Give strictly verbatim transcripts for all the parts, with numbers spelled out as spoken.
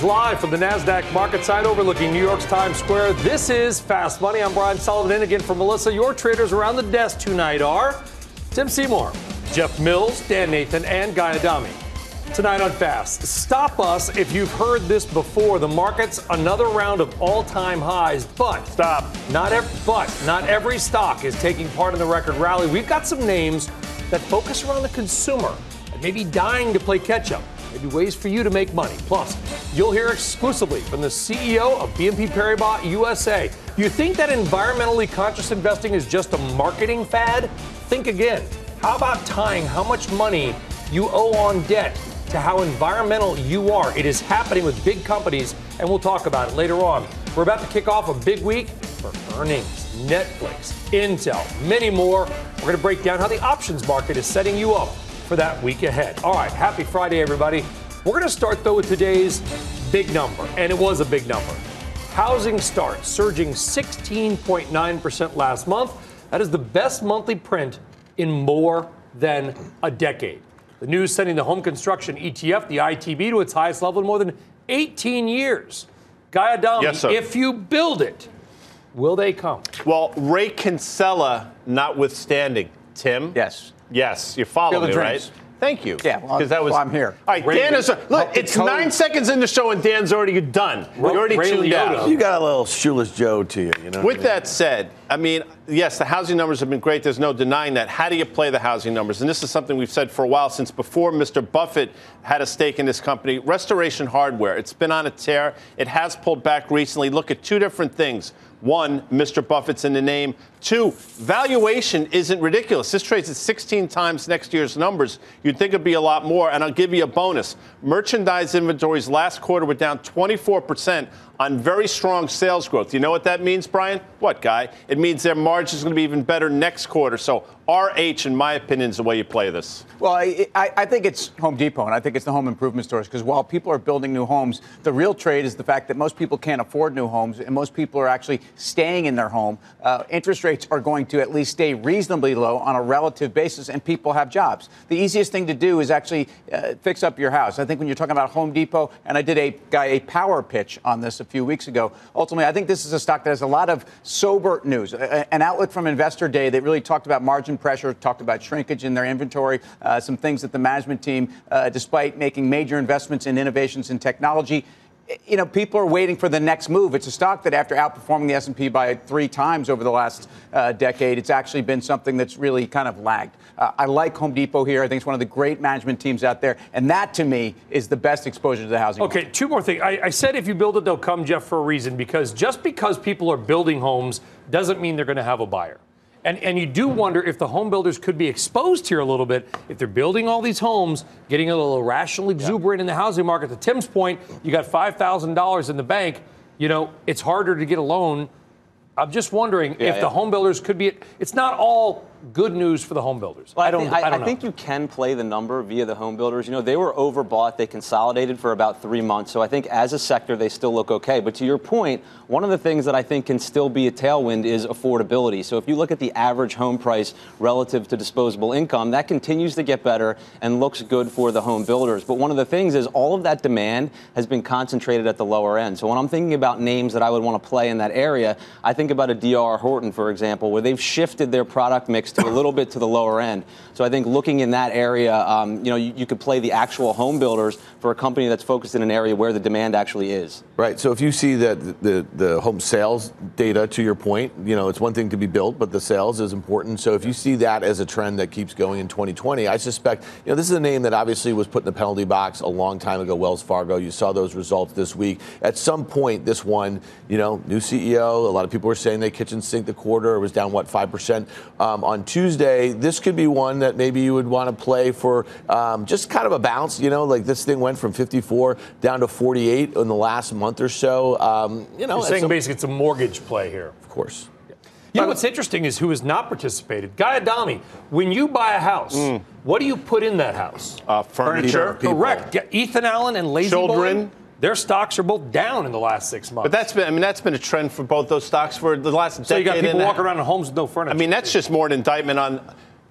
live from the NASDAQ market site overlooking New York's Times Square. This is Fast Money. I'm Brian Sullivan. In again for Melissa. Your traders around the desk tonight are Tim Seymour, Jeff Mills, Dan Nathan, and Guy Adami. Tonight on Fast, stop us if you've heard this before. The market's another round of all-time highs, but stop. Not every, but not every stock is taking part in the record rally. We've got some names that focus around the consumer and maybe dying to play catch-up. Maybe ways for you to make money. Plus, you'll hear exclusively from the C E O of B N P Paribas U S A. You think that environmentally conscious investing is just a marketing fad? Think again. How about tying how much money you owe on debt to how environmental you are? It is happening with big companies, and we'll talk about it later on. We're about to kick off a big week for earnings, Netflix, Intel, many more. We're going to break down how the options market is setting you up for that week ahead. All right, happy Friday, everybody. We're going to start, though, with today's big number, and it was a big number. Housing starts surging sixteen point nine percent last month. That is the best monthly print in more than a decade. The news sending the home construction E T F, the I T B, to its highest level in more than eighteen years. Guy Adami, yes, sir. If you build it, will they come? Well, Ray Kinsella notwithstanding, Tim. Yes. Yes, you follow me, right? Thank you. Yeah, well, that was, well, I'm here. All right, Ray, Dan is. Look, it's code. nine seconds in the show, and Dan's already done. You're already Ray tuned Liotta. out. You got a little shoeless Joe to you, you know. With that said, I mean, yes, the housing numbers have been great. There's no denying that. How do you play the housing numbers? And this is something we've said for a while, since before Mister Buffett had a stake in this company. Restoration Hardware, it's been on a tear. It has pulled back recently. Look at two different things. One, Mister Buffett's in the name. Two, valuation isn't ridiculous. This trades at sixteen times next year's numbers. You'd think it'd be a lot more, and I'll give you a bonus. Merchandise inventories last quarter were down twenty-four percent on very strong sales growth. You know what that means, Brian? What, Guy? It means their margin is going to be even better next quarter. So R H, in my opinion, is the way you play this. Well, I, I think it's Home Depot, and I think it's the home improvement stores, because while people are building new homes, the real trade is the fact that most people can't afford new homes, and most people are actually staying in their home. Uh, interest rates are going to at least stay reasonably low on a relative basis, and people have jobs. The easiest thing to do is actually uh, fix up your house. I think when you're talking about Home Depot, and I did a guy a power pitch on this a few weeks ago, ultimately, I think this is a stock that has a lot of sober news. A, an outlook from Investor Day that really talked about margin pressure, talked about shrinkage in their inventory, uh, some things that the management team, uh, despite making major investments in innovations in technology, you know, people are waiting for the next move. It's a stock that, after outperforming the S and P by three times over the last uh, decade, it's actually been something that's really kind of lagged. Uh, I like Home Depot here. I think it's one of the great management teams out there. And that, to me, is the best exposure to the housing Okay, market. two more things. I, I said if you build it, they'll come, Jeff, for a reason, because just because people are building homes doesn't mean they're going to have a buyer. And and you do wonder if the home builders could be exposed here a little bit. If they're building all these homes, getting a little irrational exuberant in the housing market. To Tim's point, you got five thousand dollars in the bank. You know, it's harder to get a loan. I'm just wondering yeah, if yeah. the home builders could be. It's not all good news for the home builders. Well, I don't. think, I, I, don't I know. think you can play the number via the home builders. You know, they were overbought. They consolidated for about three months. So I think as a sector, they still look okay. But to your point, one of the things that I think can still be a tailwind is affordability. So if you look at the average home price relative to disposable income, that continues to get better and looks good for the home builders. But one of the things is all of that demand has been concentrated at the lower end. So when I'm thinking about names that I would want to play in that area, I think about a D R Horton, for example, where they've shifted their product mix to a little bit to the lower end. So I think looking in that area, um, you know, you, you could play the actual home builders for a company that's focused in an area where the demand actually is. Right. So if you see that the, the home sales data, to your point, you know, it's one thing to be built, but the sales is important. So if you see that as a trend that keeps going in twenty twenty, I suspect, you know, this is a name that obviously was put in the penalty box a long time ago, Wells Fargo. You saw those results this week. At some point, this one, you know, new C E O, a lot of people were saying they kitchen sink the quarter. It was down, what, five percent um, on Tuesday. This could be one that maybe you would want to play for um, just kind of a bounce. You know, like this thing went from fifty-four down to forty-eight in the last month or so. Um, you know, You're saying some, basically it's a mortgage play here. Of course. You know what's interesting is who has not participated. Guy Adami, when you buy a house, mm. what do you put in that house? Uh, furniture. People. Correct. Ethan Allen and Lazy Children. Boy, their stocks are both down in the last six months. But that's been, I mean, that's been a trend for both those stocks for the last decade. So you got people and walking around in homes with no furniture. I mean, that's just more an indictment on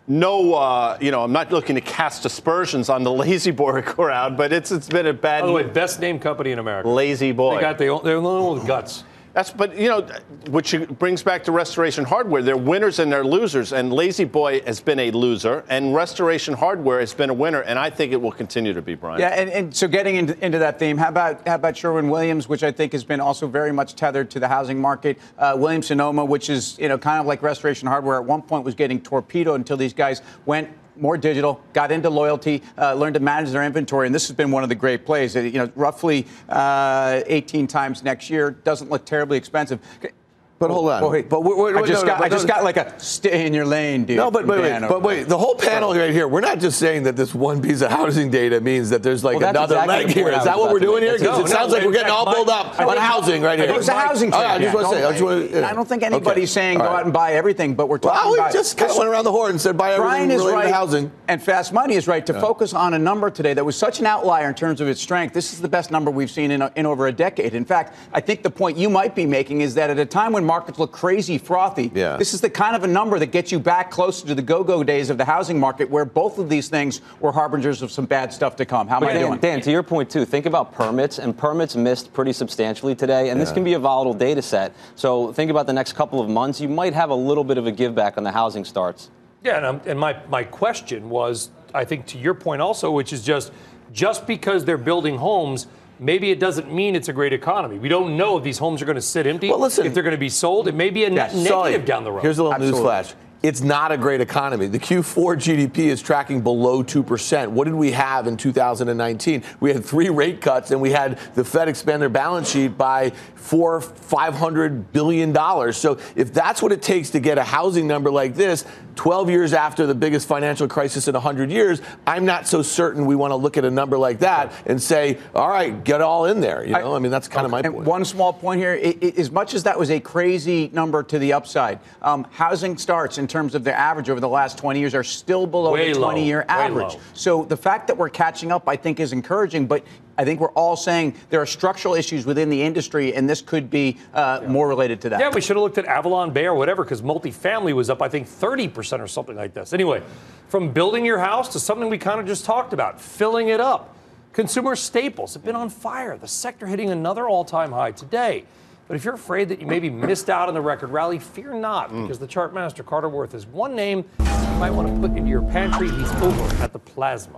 no, uh, you know, I'm not looking to cast aspersions on the Lazy Boy crowd, but it's it's been a bad. By the way, best name company in America. Lazy Boy. They got the, they're the only one with guts. That's, but you know, which brings back to Restoration Hardware. They're winners and they're losers, and Lazy Boy has been a loser, and Restoration Hardware has been a winner, and I think it will continue to be, Brian. Yeah, and, and so getting into, into that theme, how about how about Sherwin-Williams, which I think has been also very much tethered to the housing market. Uh, Williams-Sonoma, which is you know kind of like Restoration Hardware, at one point was getting torpedoed until these guys went more digital, got into loyalty, uh, learned to manage their inventory, and this has been one of the great plays. You know, roughly uh, eighteen times next year, doesn't look terribly expensive. But hold on. Oh, wait. But wait, wait, I just no, got no, I just no, got like a stay in your lane, dude. No, but wait, wait, but wait. The whole panel right here, we're not just saying that this one piece of housing data means that there's like Well, that's another exactly leg the here. point I Is that was what we're about to doing make. here? Because No, it no, sounds like in we're getting fact, all my- pulled up I on think- housing right It here. was a housing All trade. right, I just yeah. want to say. I, just wanna, yeah. I don't think anybody's Okay. saying All go right. out and buy everything, but we're talking Well, we about just kind of went around the horn and said buy Brian everything is related right, to housing. and Fast Money is right to focus on a number today that was such an outlier in terms of its strength. This is the best number we've seen in, a, in over a decade. In fact, I think the point you might be making is that at a time when markets look crazy frothy, Yeah. this is the kind of a number that gets you back closer to the go-go days of the housing market, where both of these things were harbingers of some bad stuff to come. How am I Dan, doing? Dan, to your point, too, think about permits, and permits missed pretty substantially today, and this can be a volatile data set. So think about the next couple of months. You might have a little bit of a give back on the housing starts. Yeah, and, um, and my, my question was, I think to your point also, which is just, just because they're building homes, maybe it doesn't mean it's a great economy. We don't know if these homes are going to sit empty, Well, listen, if they're going to be sold. It may be a net Sully, negative down the road. Here's a little Absolutely. newsflash. It's not a great economy. The Q four G D P is tracking below two percent. What did we have in two thousand nineteen? We had three rate cuts, and we had the Fed expand their balance sheet by four, five hundred billion dollars. So if that's what it takes to get a housing number like this, twelve years after the biggest financial crisis in one hundred years, I'm not so certain we want to look at a number like that and say, all right, get all in there. You know, I, I mean, that's kind of my And point. one small point here, i i as much as that was a crazy number to the upside, um, housing starts in terms of their average over the last twenty years are still below Way the low. twenty-year Way average. low. So the fact that we're catching up, I think, is encouraging, but I think we're all saying there are structural issues within the industry, and this could be uh, yeah. more related to that. Yeah, we should have looked at Avalon Bay or whatever, because multifamily was up, I think, thirty percent or something like this. Anyway, from building your house to something we kind of just talked about, filling it up. Consumer staples have been on fire. The sector hitting another all-time high today. But if you're afraid that you maybe missed out on the record rally, fear not, because the chart master, Carter Worth, is one name you might want to put into your pantry. He's over at the Plasma.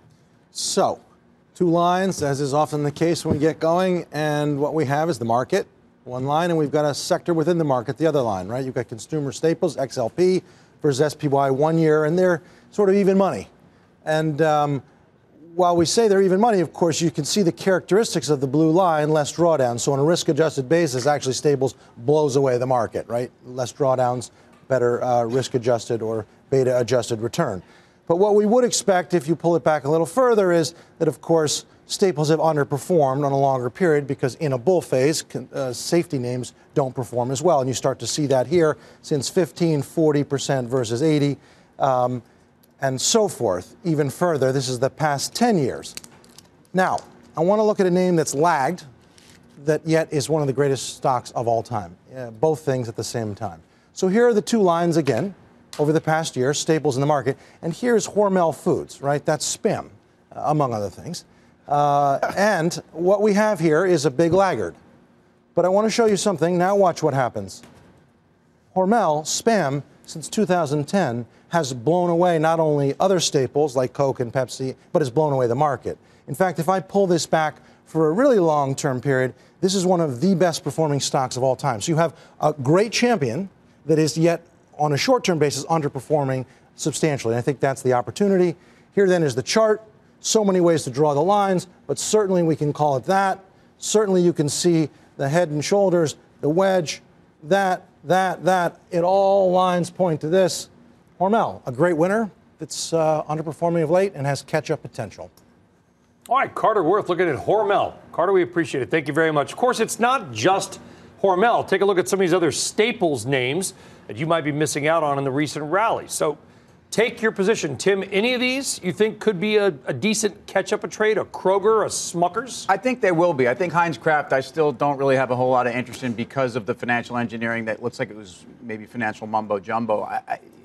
So, two lines, as is often the case when we get going, and what we have is the market, one line, and we've got a sector within the market, the other line, right? You've got consumer staples, X L P versus S P Y one year, and they're sort of even money. And um, while we say they're even money, of course, you can see the characteristics of the blue line, less drawdown. So on a risk-adjusted basis, actually Staples blows away the market, right? Less drawdowns, better uh, risk-adjusted or beta-adjusted return. But what we would expect, if you pull it back a little further, is that, of course, Staples have underperformed on a longer period because in a bull phase, uh, safety names don't perform as well. And you start to see that here since fifteen, forty percent versus eighty. Um, and so forth, even further. This is the past ten years. Now, I want to look at a name that's lagged, that yet is one of the greatest stocks of all time. Uh, both things at the same time. So here are the two lines again, over the past year, staples in the market. And here's Hormel Foods, right? That's Spam, uh, among other things. Uh, and what we have here is a big laggard. But I want to show you something. Now watch what happens. Hormel, Spam, since two thousand ten, has blown away not only other staples like Coke and Pepsi, but has blown away the market. In fact, if I pull this back for a really long-term period, this is one of the best performing stocks of all time. So you have a great champion that is yet, on a short-term basis, underperforming substantially. And I think that's the opportunity. Here then is the chart. So many ways to draw the lines, but certainly we can call it that. Certainly you can see the head and shoulders, the wedge, that, that, that. It all lines point to this. Hormel, a great winner that's uh, underperforming of late and has catch-up potential. All right, Carter Worth looking at Hormel. Carter, we appreciate it. Thank you very much. Of course, it's not just Hormel. Take a look at some of these other staples names that you might be missing out on in the recent rally. So take your position. Tim, any of these you think could be a, a decent catch-up a trade, a Kroger, a Smucker's? I think they will be. I think Heinz Kraft, I still don't really have a whole lot of interest in because of the financial engineering that looks like it was maybe financial mumbo-jumbo. I, I,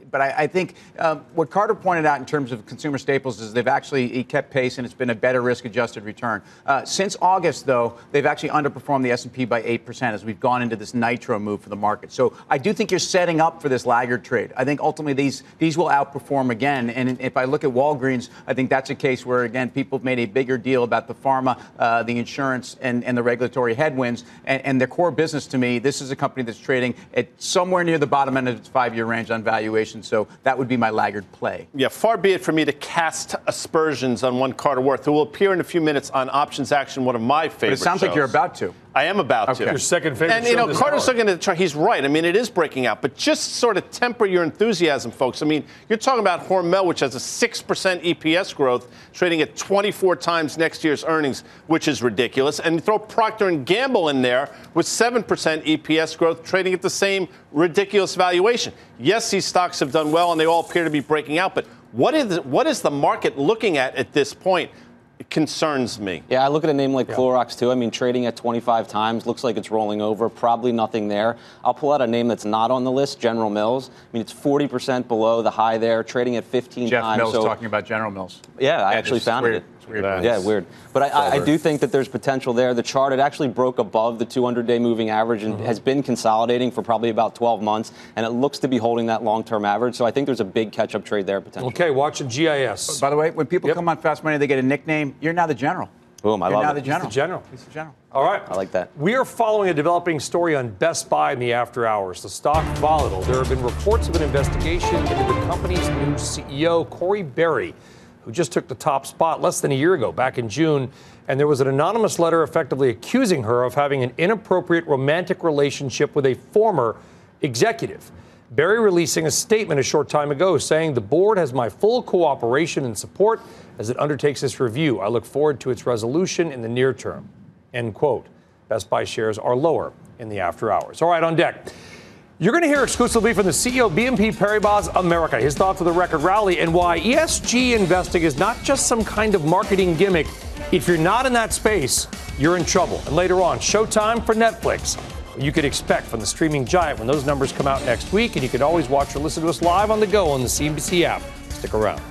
But I, I think um, what Carter pointed out in terms of consumer staples is they've actually kept pace, and it's been a better risk-adjusted return. Uh, since August, though, they've actually underperformed the S and P by eight percent as we've gone into this nitro move for the market. So I do think you're setting up for this laggard trade. I think ultimately these these will outperform again. And if I look at Walgreens, I think that's a case where, again, people have made a bigger deal about the pharma, uh, the insurance, and, and the regulatory headwinds. And, and their core business, to me, this is a company that's trading at somewhere near the bottom end of its five-year range on valuation. So that would be my laggard play. Yeah, far be it for me to cast aspersions on one Carter Worth, who will appear in a few minutes on Options Action, one of my favorite But it sounds shows. like you're about to. I am about Okay. to. Your second favorite And, you show know, this Carter's hour. looking at the chart. He's right. I mean, it is breaking out. But just sort of temper your enthusiasm, folks. I mean, you're talking about Hormel, which has a six percent E P S growth, trading at twenty-four times next year's earnings, which is ridiculous. And you throw Procter and Gamble in there with seven percent E P S growth, trading at the same ridiculous valuation. Yes, these stocks have done well, and they all appear to be breaking out. But what is, what is the market looking at at this point? It concerns me. Yeah, I look at a name like Clorox, too. I mean, trading at twenty-five times, looks like it's rolling over. Probably nothing there. I'll pull out a name that's not on the list, General Mills. I mean, it's forty percent below the high there, trading at fifteen Jeff times. Mills so, talking about General Mills. Yeah, I Yeah, actually it's found weird. it. It's weird. Nice. Yeah, weird. But I, I, I do think that there's potential there. The chart, it actually broke above the two hundred day moving average and mm-hmm. has been consolidating for probably about twelve months, and it looks to be holding that long-term average. So I think there's a big catch-up trade there potentially. Okay, watching G I S. By the way, when people Yep. come on Fast Money, they get a nickname. You're now the General. Boom, I You're love now it. the General. He's the General. He's the General. All right. I like that. We are following a developing story on Best Buy in the after hours. The stock volatile. There have been reports of an investigation into the company's new C E O, Corey Berry, who just took the top spot less than a year ago, back in June. And there was an anonymous letter effectively accusing her of having an inappropriate romantic relationship with a former executive. Berry releasing a statement a short time ago saying the board has my full cooperation and support as it undertakes this review. I look forward to its resolution in the near term. End quote. Best Buy shares are lower in the after hours. All right, on deck. You're going to hear exclusively from the C E O of B N P Paribas America, his thoughts of the record rally and why E S G investing is not just some kind of marketing gimmick. If you're not in that space, you're in trouble. And later on, showtime for Netflix. What you could expect from the streaming giant when those numbers come out next week. And you can always watch or listen to us live on the go on the C N B C app. Stick around.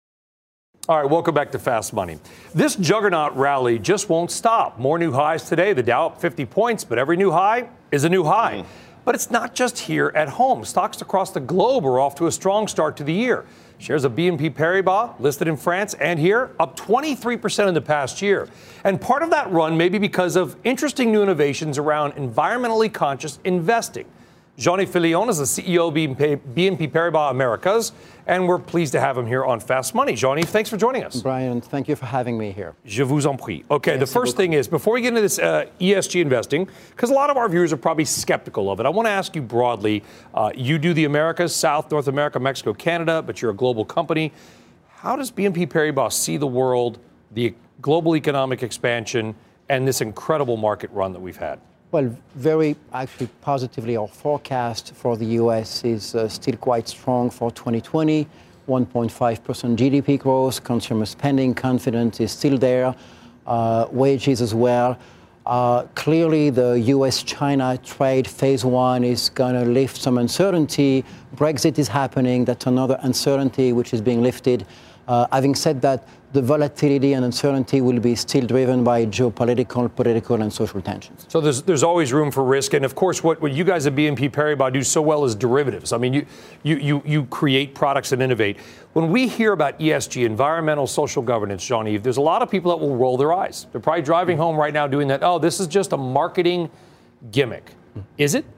All right, welcome back to Fast Money. This juggernaut rally just won't stop. More new highs today. The Dow up fifty points, but every new high is a new high. Mm. But it's not just here at home. Stocks across the globe are off to a strong start to the year. Shares of B N P Paribas, listed in France and here, up twenty-three percent in the past year. And part of that run may be because of interesting new innovations around environmentally conscious investing. Jean-Yves Fillion is the C E O of B N P Paribas Americas, and we're pleased to have him here on Fast Money. Jean-Yves, thanks for joining us. Brian, thank you for having me here. Je vous en prie. Okay, Merci the first beaucoup. thing is, before we get into this uh, E S G investing, because a lot of our viewers are probably skeptical of it, I want to ask you broadly, uh, you do the Americas, South, North America, Mexico, Canada, but you're a global company. How does B N P Paribas see the world, the global economic expansion, and this incredible market run that we've had? Well, very actually positively, our forecast for the U S is uh, still quite strong for twenty twenty. one point five percent G D P growth, consumer spending confidence is still there, uh, wages as well. Uh, clearly, the U S China trade phase one is going to lift some uncertainty. Brexit is happening. That's another uncertainty which is being lifted. Uh, having said that, the volatility and uncertainty will be still driven by geopolitical, political, and social tensions. So there's there's always room for risk, and of course, what, what you guys at B N P Paribas do so well is derivatives. I mean, you you you you create products and innovate. When we hear about E S G, environmental, social governance, Jean-Yves, there's a lot of people that will roll their eyes. They're probably driving home right now doing that. Oh, this is just a marketing gimmick. Is it?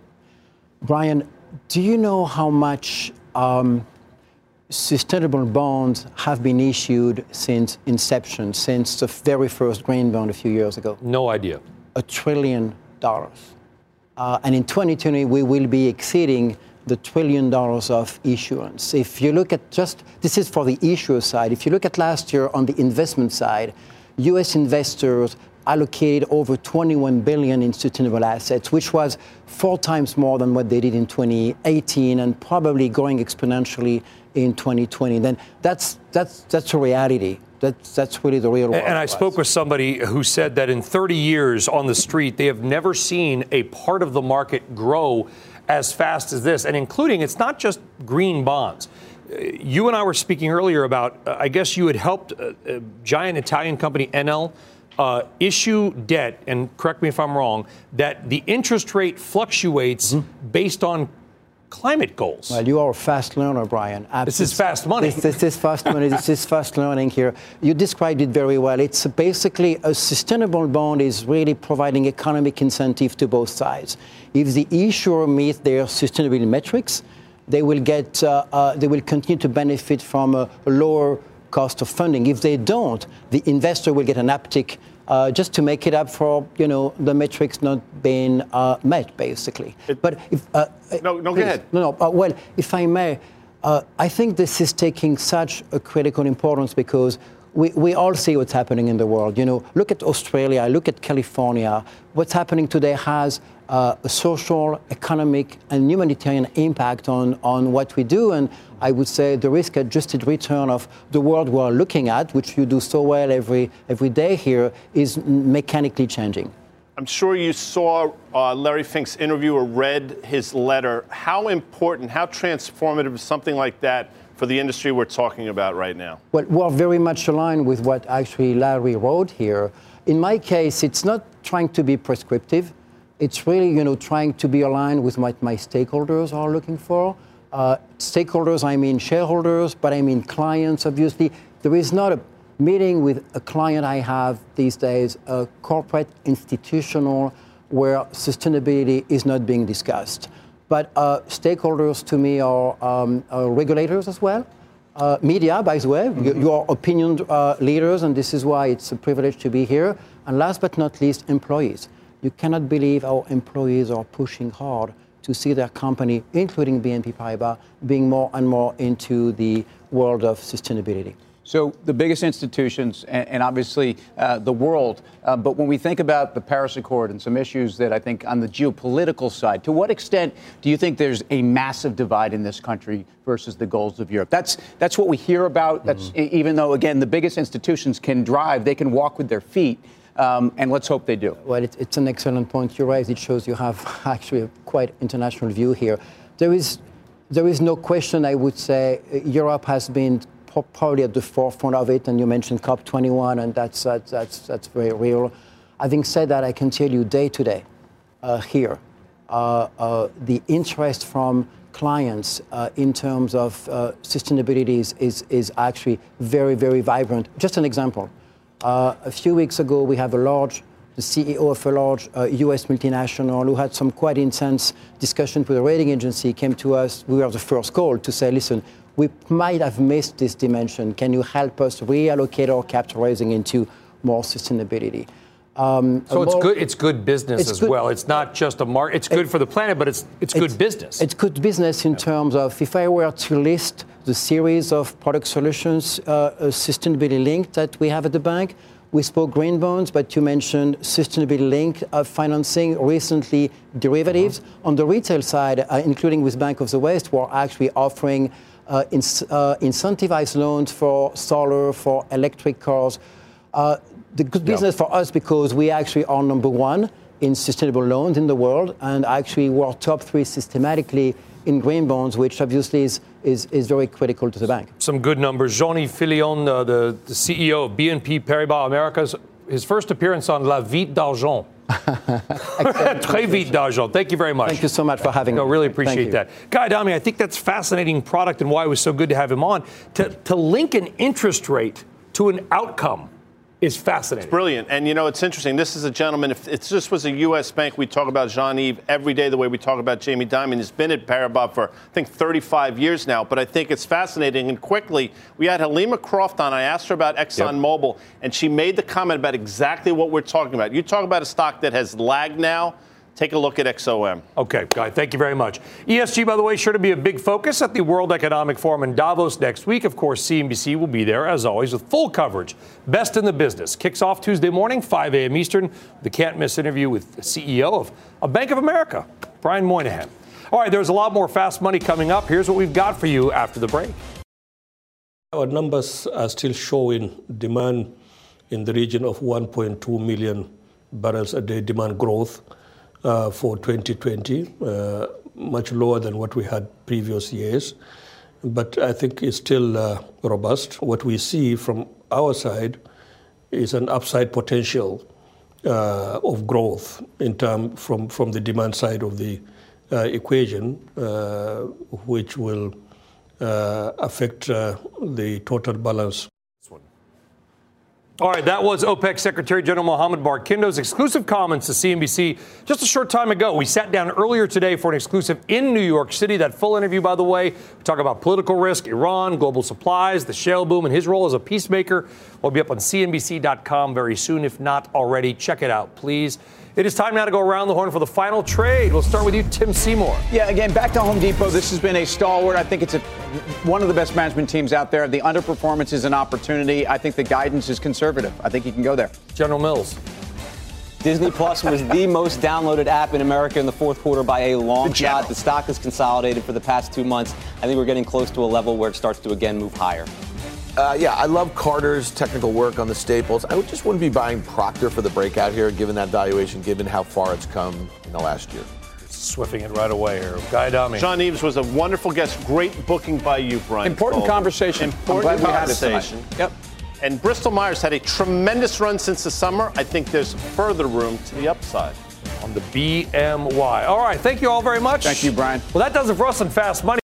Brian, do you know how much um, sustainable bonds have been issued since inception, since the very first green bond a few years ago? No idea. A trillion dollars. Uh, and in twenty twenty, we will be exceeding the trillion dollars of issuance. If you look at just, this is for the issuer side, if you look at last year on the investment side, U S investors allocated over twenty-one billion dollars in sustainable assets, which was four times more than what they did in twenty eighteen and probably growing exponentially in twenty twenty. Then that's that's that's a reality. That's, that's really the real world. And I spoke with somebody who said that in thirty years on the street, they have never seen a part of the market grow as fast as this, and including, it's not just green bonds. You and I were speaking earlier about, uh, I guess you had helped a, a giant Italian company, Enel, uh, issue debt, and correct me if I'm wrong, that the interest rate fluctuates mm-hmm. based on climate goals. Well, you are a fast learner, Brian. Absolutely. This is fast money. This, this is fast money. This is fast learning here. You described it very well. It's basically a sustainable bond is really providing economic incentive to both sides. If the issuer meets their sustainability metrics, they will get, uh, uh, they will continue to benefit from a lower cost of funding. If they don't, the investor will get an uptick uh, just to make it up for, you know, the metrics not being uh, met, basically. It, but if, uh, no, no, please, go ahead. No, no. Uh, well, if I may, uh, I think this is taking such a critical importance because we, we all see what's happening in the world. You know, look at Australia, look at California. What's happening today has uh, a social, economic, and humanitarian impact on, on what we do. And I would say the risk-adjusted return of the world we are looking at, which you do so well every every day here, is mechanically changing. I'm sure you saw uh, Larry Fink's interview or read his letter. How important, how transformative is something like that for the industry we're talking about right now? Well, we're very much aligned with what actually Larry wrote here. In my case, it's not trying to be prescriptive. It's really, you know, trying to be aligned with what my stakeholders are looking for. Uh, stakeholders, I mean shareholders, but I mean clients, obviously. There is not a meeting with a client I have these days, a corporate, institutional, where sustainability is not being discussed. But uh, stakeholders to me are, um, are regulators as well. Uh, media, by the way, mm-hmm. you, you are opinion uh, leaders, and this is why it's a privilege to be here. And last but not least, employees. You cannot believe our employees are pushing hard to see their company, including B N P Paribas, being more and more into the world of sustainability. So the biggest institutions and, and obviously uh, the world, uh, but when we think about the Paris Accord and some issues that I think on the geopolitical side, to what extent do you think there's a massive divide in this country versus the goals of Europe? That's that's what we hear about. That's mm-hmm. even though, again, the biggest institutions can drive, they can walk with their feet. Um, and let's hope they do. Well, it, it's an excellent point you raise. It shows you have actually a quite international view here. There is, there is no question, I would say, Europe has been probably at the forefront of it, and you mentioned COP twenty-one, and that's, that's, that's, that's very real. Having said that, I can tell you day to day uh, here, uh, uh, the interest from clients uh, in terms of uh, sustainability is, is, is actually very, very vibrant. Just an example. Uh, a few weeks ago, we have a large, the C E O of a large uh, U S multinational who had some quite intense discussion with a rating agency, came to us, we were the first call to say, listen, we might have missed this dimension. Can you help us reallocate our capital raising into more sustainability? Um, so it's more, good. It's good business it's as good, well. It's not just a market. It's good it, for the planet, but it's it's good it's, business. It's good business in yeah. terms of if I were to list the series of product solutions, uh, sustainability linked that we have at the bank. We spoke green bonds, but you mentioned sustainability linked uh, financing, recently derivatives. Uh-huh. On the retail side, uh, including with Bank of the West, we're actually offering uh, in, uh, incentivized loans for solar, for electric cars. Uh, the good business yeah. for us because we actually are number one in sustainable loans in the world, and actually we're top three systematically in green bonds, which obviously is, is, is very critical to the bank. Some good numbers. Jean-Yves Filion, uh, the, the C E O of B N P Paribas Americas, his first appearance on La Vite d'Argent. Très vite d'Argent. Thank you very much. Thank you so much for having no, me. No, really appreciate that. Guy Adami, I think that's fascinating product and why it was so good to have him on. To, to link an interest rate to an outcome is fascinating. It's brilliant. And, you know, it's interesting. This is a gentleman, if it just was a U S bank, we talk about Jean-Yves every day the way we talk about Jamie Dimon. He's been at Paribas for, I think, thirty-five years now. But I think it's fascinating. And quickly, we had Halima Croft on. I asked her about ExxonMobil, yep. and she made the comment about exactly what we're talking about. You talk about a stock that has lagged now. Take a look at X O M. Okay, Guy, thank you very much. E S G, by the way, sure to be a big focus at the World Economic Forum in Davos next week. Of course, C N B C will be there, as always, with full coverage. Best in the business. Kicks off Tuesday morning, five a.m. Eastern. The can't-miss interview with the C E O of, of Bank of America, Brian Moynihan. All right, there's a lot more fast money coming up. Here's what we've got for you after the break. Our numbers are still showing demand in the region of one point two million barrels a day demand growth uh, for twenty twenty, uh, much lower than what we had previous years. But I think it's still uh, robust. What we see from our side is an upside potential uh, of growth in term from, from the demand side of the uh, equation, uh, which will uh, affect uh, the total balance. All right, that was OPEC Secretary General Mohammed Barkindo's exclusive comments to C N B C just a short time ago. We sat down earlier today for an exclusive in New York City. That full interview, by the way, we talk about political risk, Iran, global supplies, the shale boom, and his role as a peacemaker. Will be up on C N B C dot com very soon, if not already. Check it out, please. It is time now to go around the horn for the final trade. We'll start with you, Tim Seymour. Yeah, again, back to Home Depot. This has been a stalwart. I think it's a, one of the best management teams out there. The underperformance is an opportunity. I think the guidance is conservative. I think you can go there. General Mills. Disney Plus was the most downloaded app in America in the fourth quarter by a long shot. The stock has consolidated for the past two months. I think we're getting close to a level where it starts to again move higher. Uh, yeah, I love Carter's technical work on the staples. I would just wouldn't be buying Procter for the breakout here, given that valuation, given how far it's come in the last year. Swiffing it right away here. Guy Adami. Sean Eaves was a wonderful guest. Great booking by you, Brian. Important Colvin. conversation. Important I'm glad we had it conversation. tonight. Yep. And Bristol Myers had a tremendous run since the summer. I think there's further room to the upside. On the B M Y. All right, thank you all very much. Thank you, Brian. Well, that does it for us on Fast Money.